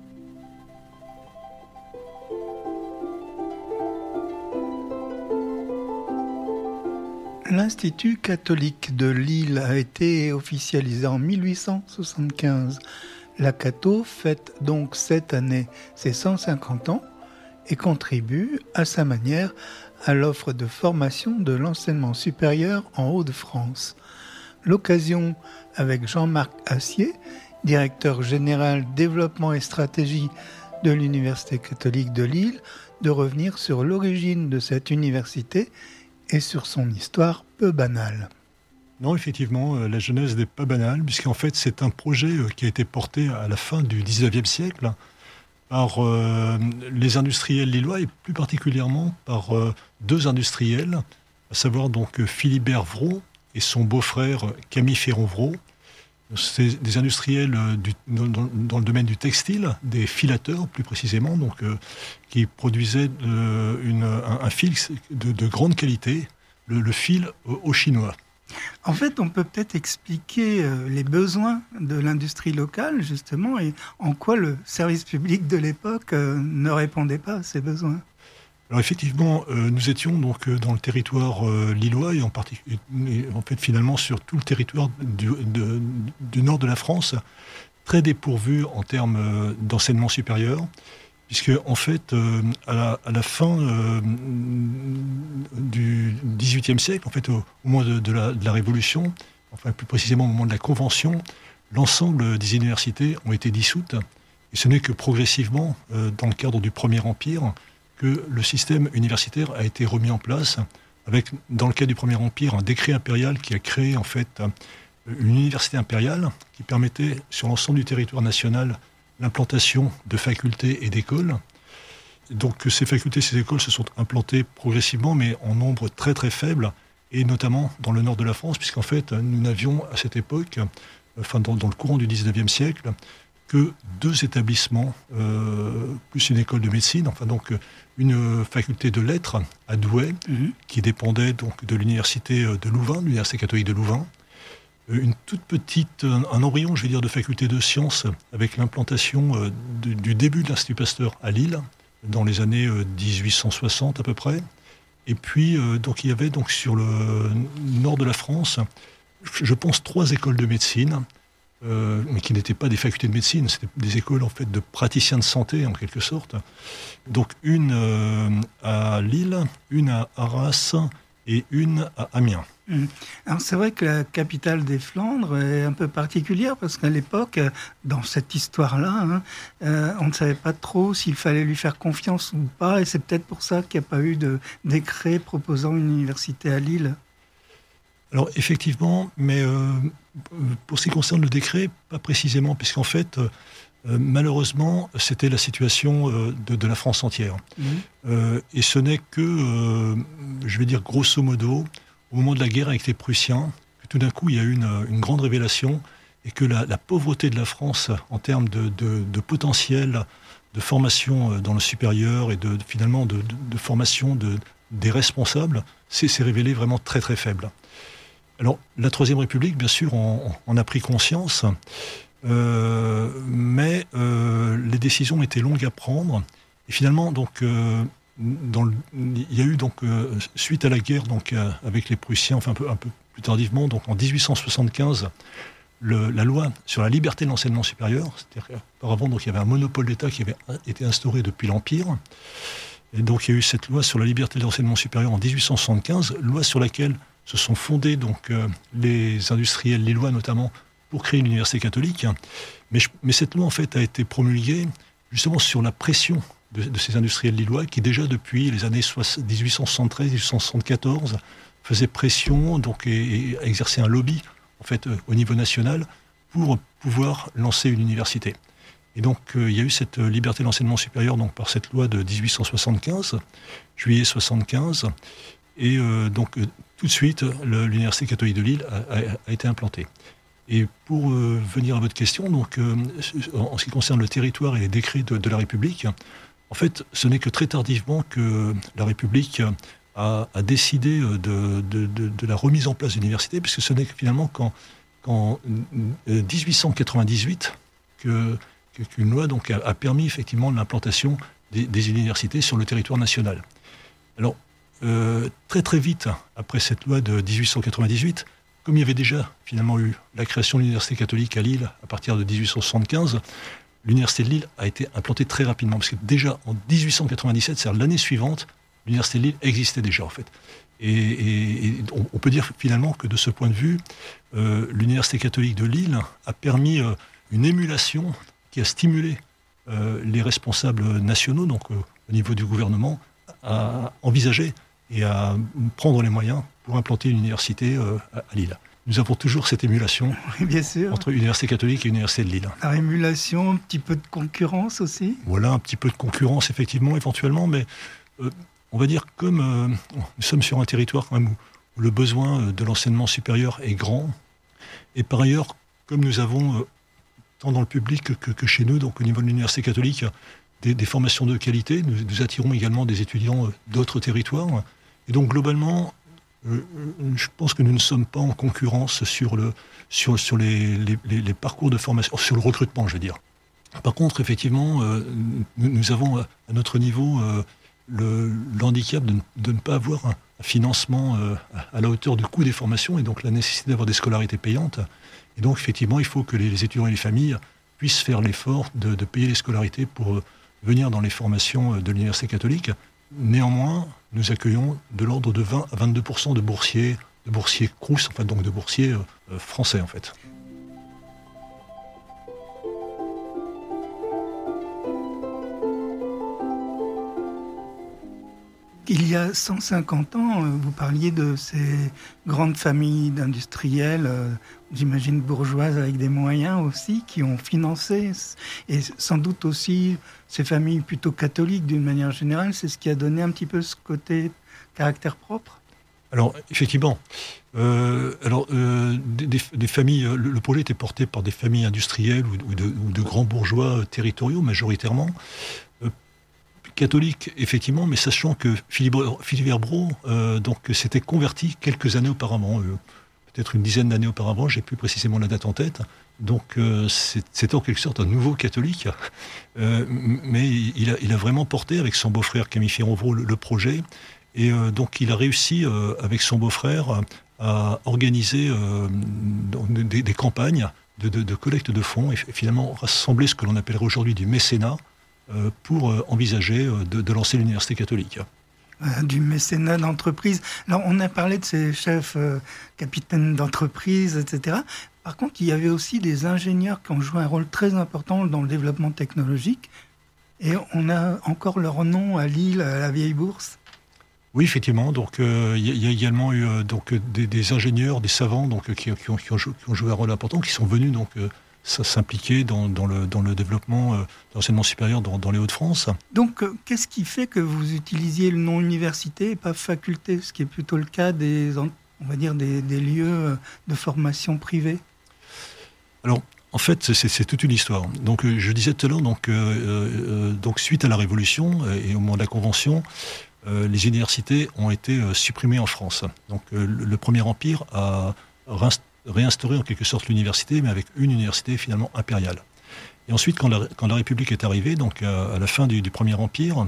L'Institut catholique de Lille a été officialisé en mille huit cent soixante-quinze. La Cato fête donc cette année ses cent cinquante ans et contribue à sa manière à l'offre de formation de l'enseignement supérieur en Hauts-de-France. l'occasion avec Jean-Marc Assier, directeur général développement et stratégie de l'Université catholique de Lille, de revenir sur l'origine de cette université et sur son histoire peu banale. Non, effectivement, euh, la genèse n'est pas banale, puisqu'en fait, c'est un projet euh, qui a été porté à la fin du dix-neuvième siècle par euh, les industriels lillois, et plus particulièrement par euh, deux industriels, à savoir donc Philibert Vraud et son beau-frère Camille Ferron-Vraud. C'est des industriels euh, du, dans, dans le domaine du textile, des filateurs plus précisément, donc, euh, qui produisaient euh, une, un, un fil de, de grande qualité, le, le fil au chinois. En fait, on peut peut-être expliquer euh, les besoins de l'industrie locale, justement, et en quoi le service public de l'époque euh, ne répondait pas à ces besoins. Alors effectivement, euh, nous étions donc euh, dans le territoire euh, lillois et en, particulier, en fait finalement sur tout le territoire du, de, du nord de la France, très dépourvu en termes euh, d'enseignement supérieur, puisque en fait, euh, à, la, à la fin euh, du dix-huitième siècle, en fait, au, au moment de, de, la, de la Révolution, enfin plus précisément au moment de la Convention, l'ensemble des universités ont été dissoutes, et ce n'est que progressivement, euh, dans le cadre du Premier Empire, que le système universitaire a été remis en place, avec, dans le cas du Premier Empire, un décret impérial qui a créé en fait une université impériale qui permettait sur l'ensemble du territoire national l'implantation de facultés et d'écoles. Donc ces facultés, ces écoles se sont implantées progressivement, mais en nombre très très faible, et notamment dans le nord de la France, puisqu'en fait nous n'avions à cette époque, enfin dans, dans le courant du dix-neuvième siècle, que deux établissements, euh, plus une école de médecine, enfin donc une faculté de lettres à Douai, mmh. qui dépendait donc de l'université de Louvain, l'université catholique de Louvain, une toute petite, un, un embryon, je vais dire, de faculté de sciences avec l'implantation euh, du, du début de l'Institut Pasteur à Lille, dans les années euh, dix-huit cent soixante à peu près. Et puis, euh, donc, il y avait donc sur le nord de la France, je pense, trois écoles de médecine, euh, mais qui n'étaient pas des facultés de médecine, c'était des écoles en fait de praticiens de santé en quelque sorte. Donc une euh, à Lille, une à Arras et une à Amiens. Alors c'est vrai que la capitale des Flandres est un peu particulière parce qu'à l'époque, dans cette histoire-là, hein, euh, on ne savait pas trop s'il fallait lui faire confiance ou pas, et c'est peut-être pour ça qu'il n'y a pas eu de décret proposant une université à Lille. Alors effectivement, mais euh, pour ce qui concerne le décret, pas précisément, puisqu'en fait, euh, malheureusement, c'était la situation euh, de, de la France entière. Mmh. Euh, et ce n'est que, euh, je vais dire grosso modo, au moment de la guerre avec les Prussiens, que tout d'un coup, il y a eu une, une grande révélation et que la, la pauvreté de la France en termes de, de, de potentiel de formation dans le supérieur et de, finalement de, de, de formation de, des responsables s'est, s'est révélée vraiment très très faible. Alors, la Troisième République, bien sûr, en, en a pris conscience, euh, mais euh, les décisions étaient longues à prendre. Et finalement, donc... Euh, Dans le, il y a eu donc euh, suite à la guerre donc euh, avec les Prussiens, enfin un peu, un peu plus tardivement, donc en dix-huit cent soixante-quinze, le, la loi sur la liberté de l'enseignement supérieur, c'est-à-dire qu'auparavant donc il y avait un monopole d'État qui avait été instauré depuis l'Empire, et donc il y a eu cette loi sur la liberté de l'enseignement supérieur en dix-huit cent soixante-quinze, loi sur laquelle se sont fondés donc euh, les industriels lillois notamment pour créer l'université catholique, mais, mais cette loi en fait a été promulguée justement sur la pression De, de ces industriels lillois qui déjà depuis les années dix-huit cent soixante-treize dix-huit cent soixante-quatorze faisaient pression donc, et, et exerçaient un lobby en fait, euh, au niveau national pour pouvoir lancer une université. Et donc euh, il y a eu cette liberté de l'enseignement supérieur donc, par cette loi de dix-huit cent soixante-quinze, juillet soixante-quinze, et euh, donc euh, tout de suite le, l'Université catholique de Lille a, a, a été implantée. Et pour euh, venir à votre question, donc, euh, en ce qui concerne le territoire et les décrets de, de la République, en fait, ce n'est que très tardivement que la République a, a décidé de, de, de, de la remise en place de l'université, puisque ce n'est que finalement qu'en, qu'en dix-huit cent quatre-vingt-dix-huit que, qu'une loi donc, a, a permis effectivement l'implantation des, des universités sur le territoire national. Alors, euh, très très vite, après cette loi de dix-huit cent quatre-vingt-dix-huit, comme il y avait déjà finalement eu la création de l'université catholique à Lille à partir de dix-huit cent soixante-quinze, l'université de Lille a été implantée très rapidement, parce que déjà en dix-huit cent quatre-vingt-dix-sept, c'est-à-dire l'année suivante, l'université de Lille existait déjà en fait. Et, et, et on, on peut dire finalement que de ce point de vue, euh, l'université catholique de Lille a permis euh, une émulation qui a stimulé euh, les responsables nationaux, donc euh, au niveau du gouvernement, à envisager et à prendre les moyens pour implanter une université euh, à, à Lille. Nous avons toujours cette émulation oui, bien sûr. entre l'université catholique et l'université de Lille. La émulation, un petit peu de concurrence aussi. Voilà, un petit peu de concurrence effectivement, éventuellement, mais euh, on va dire comme euh, nous sommes sur un territoire quand même où, où le besoin de l'enseignement supérieur est grand, et par ailleurs, comme nous avons, euh, tant dans le public que, que, que chez nous, donc au niveau de l'université catholique, des, des formations de qualité, nous, nous attirons également des étudiants euh, d'autres territoires, et donc globalement, euh, je pense que nous ne sommes pas en concurrence sur, le, sur, sur les, les, les parcours de formation, sur le recrutement, je veux dire. Par contre, effectivement, euh, nous, nous avons à notre niveau euh, le, le handicap de, de ne pas avoir un, un financement euh, à la hauteur du coût des formations et donc la nécessité d'avoir des scolarités payantes. Et donc, effectivement, il faut que les, les étudiants et les familles puissent faire l'effort de, de payer les scolarités pour euh, venir dans les formations de l'université catholique. Néanmoins, nous accueillons de l'ordre de vingt à vingt-deux pour cent de boursiers, de boursiers Crous, enfin donc de boursiers euh, français en fait. Il y a cent cinquante ans, vous parliez de ces grandes familles d'industriels, j'imagine bourgeoises avec des moyens aussi, qui ont financé, et sans doute aussi ces familles plutôt catholiques d'une manière générale, c'est ce qui a donné un petit peu ce côté caractère propre. Alors, effectivement, euh, alors, euh, des, des, des familles, le, le projet était porté par des familles industrielles ou, ou, de, ou de grands bourgeois territoriaux, majoritairement. Euh, catholiques, effectivement, mais sachant que Philibert Brault euh, donc, s'était converti quelques années auparavant, euh, peut-être une dizaine d'années auparavant, j'ai plus précisément la date en tête. Donc, euh, c'était en quelque sorte un nouveau catholique, euh, mais il a, il a vraiment porté, avec son beau-frère Camille Ferron-Brault, le, le projet. Et euh, donc, il a réussi, euh, avec son beau-frère, à organiser euh, des, des campagnes de, de, de collecte de fonds et finalement rassembler ce que l'on appellerait aujourd'hui du mécénat euh, pour euh, envisager euh, de, de lancer l'université catholique. Euh, du mécénat d'entreprise. Alors, on a parlé de ces chefs euh, capitaines d'entreprise, et cetera. Par contre, il y avait aussi des ingénieurs qui ont joué un rôle très important dans le développement technologique. Et on a encore leur nom à Lille, à la Vieille Bourse. Oui, effectivement. Donc, il euh, y, y a également eu euh, donc, des, des ingénieurs, des savants donc, qui, qui, ont, qui, ont joué, qui ont joué un rôle important, qui sont venus donc, euh, s'impliquer dans, dans, le, dans le développement euh, de l'enseignement supérieur dans, dans les Hauts-de-France. Donc, euh, qu'est-ce qui fait que vous utilisiez le nom université et pas faculté, ce qui est plutôt le cas des, on va dire, des, des lieux de formation privés? Alors, en fait, c'est, c'est toute une histoire. Donc, euh, je disais tout à l'heure, donc, euh, euh, donc, suite à la Révolution euh, et au moment de la Convention, euh, les universités ont été euh, supprimées en France. Donc, euh, le, le Premier Empire a réinst- réinstauré en quelque sorte l'université, mais avec une université finalement impériale. Et ensuite, quand la, quand la République est arrivée, donc à, à la fin du, du Premier Empire,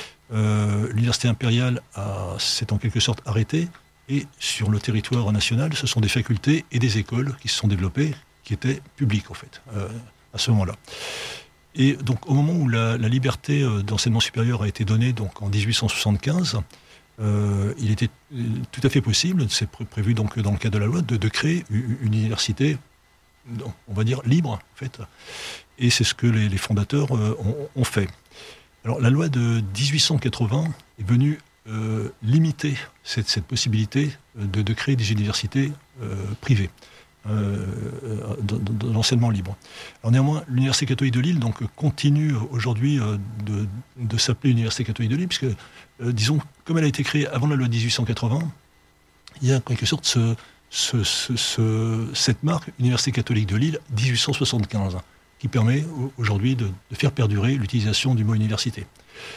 euh, l'université impériale a, s'est en quelque sorte arrêtée, et sur le territoire national, ce sont des facultés et des écoles qui se sont développées, qui étaient publiques en fait, euh, à ce moment-là. Et donc au moment où la, la liberté euh, d'enseignement supérieur a été donnée, donc en dix-huit cent soixante-quinze, euh, il était tout à fait possible, c'est pré- prévu donc dans le cadre de la loi, de, de créer une, une université, on va dire libre en fait. Et c'est ce que les, les fondateurs euh, ont, ont fait. Alors la loi de dix-huit cent quatre-vingts est venue euh, limiter cette, cette possibilité de, de créer des universités euh, privées. Euh, de, de, de l'enseignement libre. Alors néanmoins, l'Université catholique de Lille donc, continue aujourd'hui euh, de, de s'appeler Université catholique de Lille, puisque, euh, disons, comme elle a été créée avant la loi de dix-huit cent quatre-vingts, il y a en quelque sorte ce, ce, ce, ce, cette marque Université catholique de Lille dix-huit cent soixante-quinze, qui permet aujourd'hui de, de faire perdurer l'utilisation du mot université.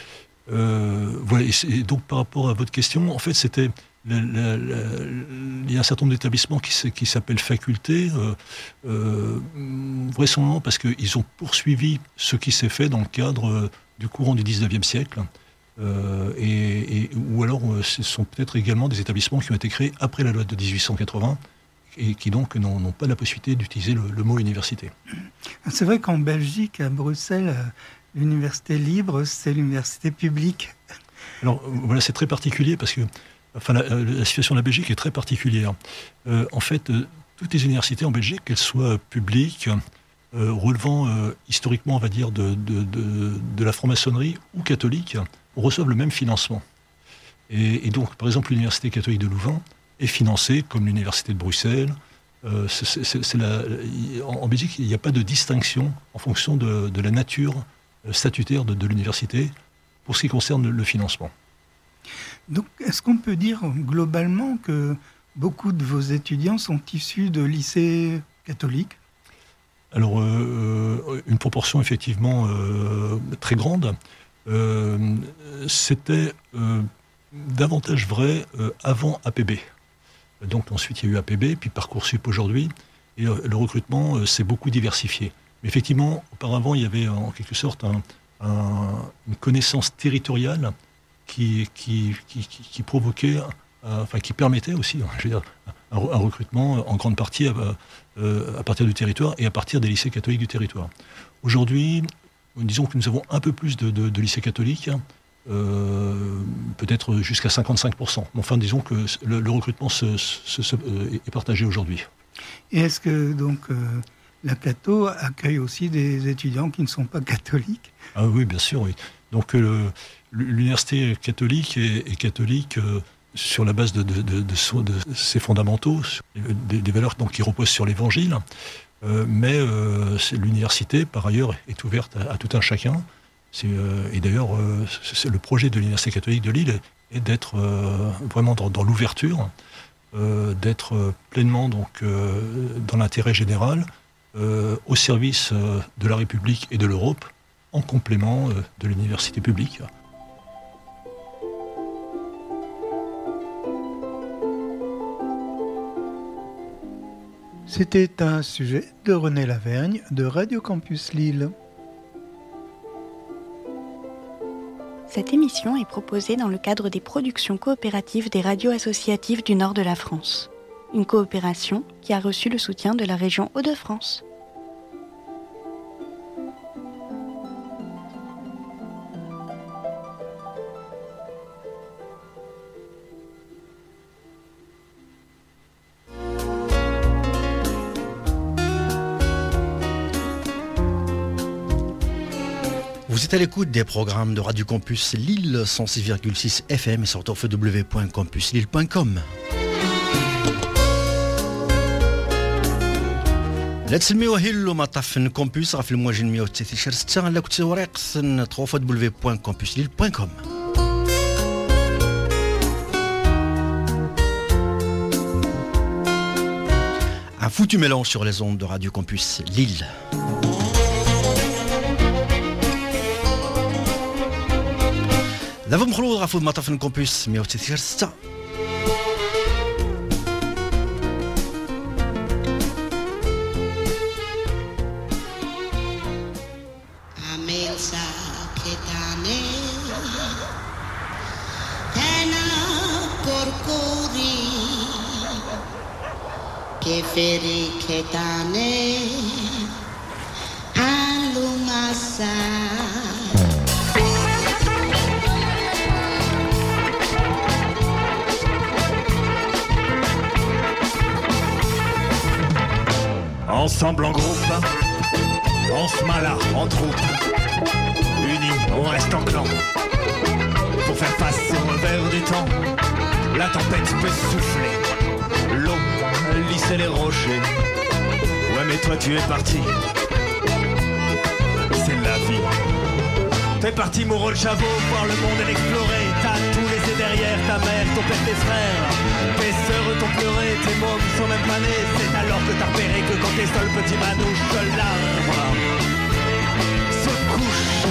Euh, voilà, et, et donc par rapport à votre question, en fait, c'était... Le, le, le, il y a un certain nombre d'établissements qui, qui s'appellent facultés, euh, euh, vraisemblablement parce qu'ils ont poursuivi ce qui s'est fait dans le cadre du courant du dix-neuvième siècle, euh, et, et, ou alors ce sont peut-être également des établissements qui ont été créés après la loi de dix-huit cent quatre-vingts et qui donc n'ont, n'ont pas la possibilité d'utiliser le, le mot université. C'est vrai qu'en Belgique, à Bruxelles, l'université libre, c'est l'université publique. Alors voilà, c'est très particulier parce que enfin, la, la situation de la Belgique est très particulière. Euh, en fait, euh, toutes les universités en Belgique, qu'elles soient publiques, euh, relevant euh, historiquement, on va dire, de, de, de, de la franc-maçonnerie ou catholiques, reçoivent le même financement. Et, et donc, par exemple, l'Université catholique de Louvain est financée comme l'Université de Bruxelles. Euh, c'est, c'est, c'est la, en, en Belgique, il n'y a pas de distinction en fonction de, de la nature statutaire de, de l'université pour ce qui concerne le, le financement. Donc, est-ce qu'on peut dire globalement que beaucoup de vos étudiants sont issus de lycées catholiques ? Alors, euh, une proportion effectivement euh, très grande. Euh, c'était euh, davantage vrai euh, avant A P B. Donc ensuite, il y a eu A P B, puis Parcoursup aujourd'hui, et euh, le recrutement euh, s'est beaucoup diversifié. Mais effectivement, auparavant, il y avait en quelque sorte un, un, une connaissance territoriale qui, qui, qui, qui, qui provoquait, euh, enfin qui permettait aussi, je veux dire, un, un recrutement en grande partie à, euh, à partir du territoire et à partir des lycées catholiques du territoire. Aujourd'hui, disons que nous avons un peu plus de, de, de lycées catholiques, euh, peut-être jusqu'à cinquante-cinq pour cent. Enfin, disons que le, le recrutement se, se, se, euh, est partagé aujourd'hui. Et est-ce que donc euh, la Cato accueille aussi des étudiants qui ne sont pas catholiques ? Ah oui, bien sûr, oui. Donc euh, l'université catholique est, est catholique euh, sur la base de, de, de, de, de, de ses fondamentaux, des, des valeurs donc, qui reposent sur l'Évangile. Euh, mais euh, l'université, par ailleurs, est ouverte à, à tout un chacun. C'est, euh, et d'ailleurs, euh, c'est, le projet de l'Université catholique de Lille est, est d'être euh, vraiment dans, dans l'ouverture, euh, d'être euh, pleinement donc, euh, dans l'intérêt général, euh, au service euh, de la République et de l'Europe, en complément euh, de l'université publique. C'était un sujet de René Lavergne de Radio Campus Lille. Cette émission est proposée dans le cadre des productions coopératives des radios associatives du nord de la France. Une coopération qui a reçu le soutien de la région Hauts-de-France. Vous êtes à l'écoute des programmes de Radio Campus Lille cent six virgule six F M et sur w w w point campus lille point com. لا تسميوه هيلو مطاف كومبوس راه في المواجهه مية وثلاثة ستة على كنت وريق سن w w w point campus lille point com. Un foutu mélange sur les ondes de Radio Campus Lille. دابا مخلوط راه في مطاف الكومبوس مية وثلاثة ستة. Feri ketane alumasa Ensemble en groupe, on se mala en troupe, unis on reste en clan, pour faire face au revers du temps. La tempête peut souffler, l'eau lisser les rochers. Ouais mais toi tu es parti, c'est la vie. T'es parti mourre le chaveau, voir le monde et l'explorer. T'as tout laissé derrière, ta mère, ton père, tes frères. Tes sœurs t'ont pleuré, tes mômes sont même pas nés. C'est alors que t'as repéré que quand t'es seul petit manouche, l'arbre se couche.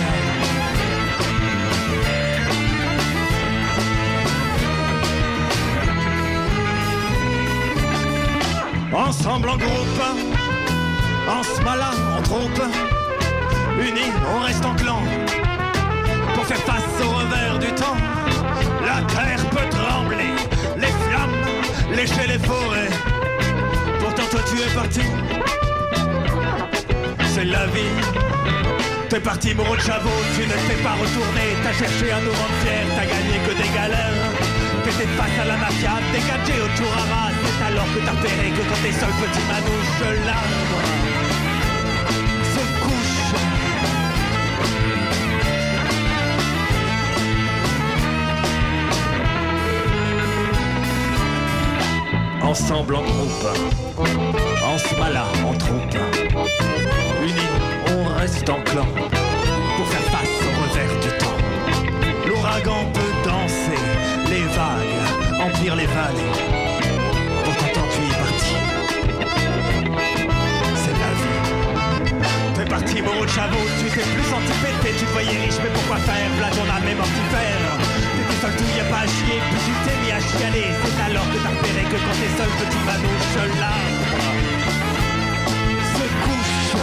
Ensemble en groupe, en se malin, en troupe, unis, on reste en clan, pour faire face au revers du temps. La terre peut trembler, les flammes lécher les forêts. Pourtant toi tu es parti, c'est la vie. T'es parti Moreau de Chabot, tu ne t'es pas retourné. T'as cherché un nous rendre fiers, t'as gagné que des galères. T'étais face à la mafia, des gadgets au Tourara. C'est alors que t'as repéré que quand tes seuls petits manouches l'arbre se couchent. Ensemble en troupe, en smala en troupe, unis on reste en clan pour faire face au revers du temps. L'ouragan peut danser, les vagues emplir les vallées. Pourtant tu es parti, c'est la vie. T'es parti Moreau de Chabot, tu t'es plus senti pété, tu te voyais riche mais pourquoi faire? Là ton âme est mortifère. T'étais seul tout, y a pas à chier, puis tu t'es mis à chialer. C'est alors que t'as repéré que quand t'es seul, petit manouche, l'arbre se couche.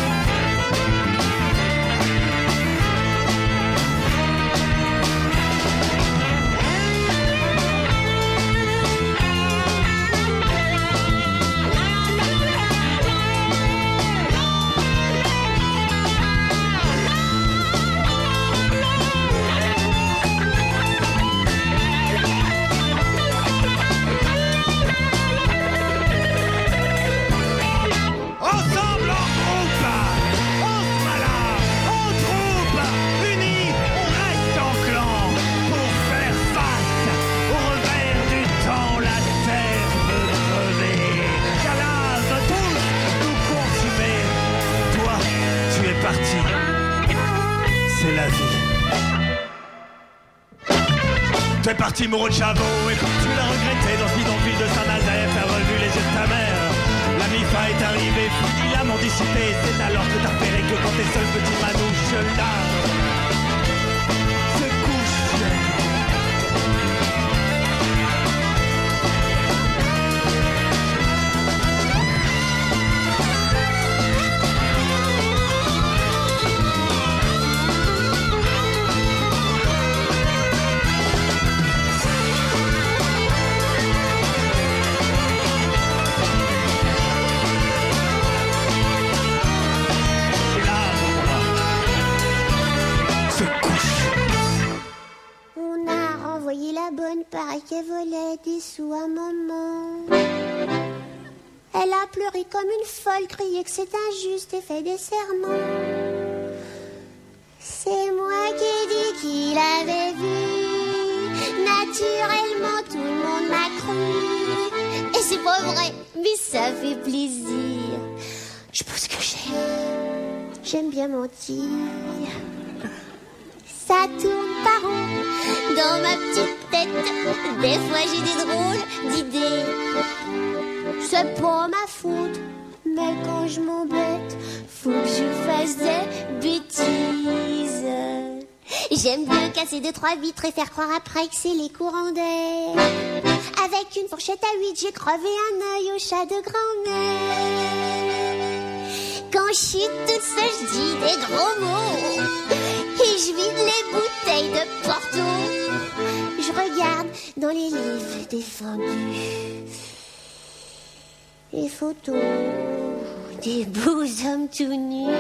T'es parti Moreau de Chabot et puis tu l'as regretté dans ce bidonville de Saint-Nazaire. T'as revu les yeux de ta mère. La M I F A est arrivée, fini la mendicité. C'est alors que t'as repéré que quand t'es seul petit manouche, l'arbre se couche. Pareil qu'elle volait des sous à maman. Elle a pleuré comme une folle, crié que c'est injuste et fait des serments. C'est moi qui ai dit qu'il avait vu. Naturellement tout le monde m'a cru. Et c'est pas vrai, mais ça fait plaisir. Je pense que j'aime, j'aime bien mentir. Ça tourne par rond dans ma petite tête. Des fois j'ai des drôles d'idées. C'est pas ma faute, mais quand je m'embête, faut que je fasse des bêtises. J'aime bien casser deux trois vitres et faire croire après que c'est les courants d'air. Avec une fourchette à huit, j'ai crevé un œil au chat de grand-mère. Quand je suis toute seule, je dis des gros mots. Et je vide les bouteilles de Porto. Je regarde dans les livres défendus les photos des beaux hommes tout nus.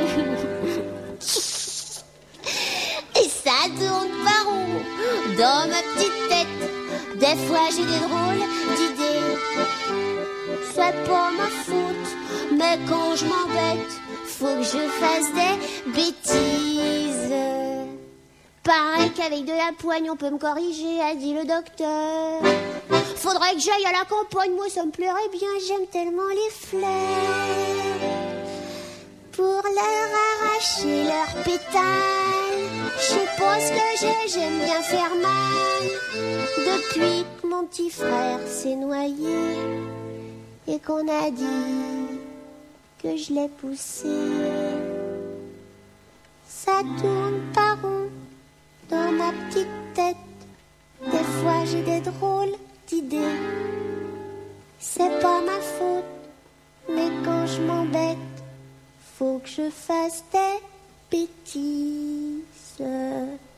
Et ça tourne par rond dans ma petite tête. Des fois j'ai des drôles d'idées. C'est pas ma faute, mais quand je m'embête, faut que je fasse des bêtises. Pareil qu'avec de la poigne on peut me corriger, a dit le docteur. Faudrait que j'aille à la campagne, moi ça me plairait bien, j'aime tellement les fleurs. Pour leur arracher leurs pétales, je sais pas ce que j'ai, j'aime bien faire mal. Depuis que mon petit frère s'est noyé et qu'on a dit que je l'ai poussé, ça tourne par rond dans ma petite tête. Des fois j'ai des drôles d'idées. C'est pas ma faute, mais quand je m'embête, faut que je fasse des bêtises.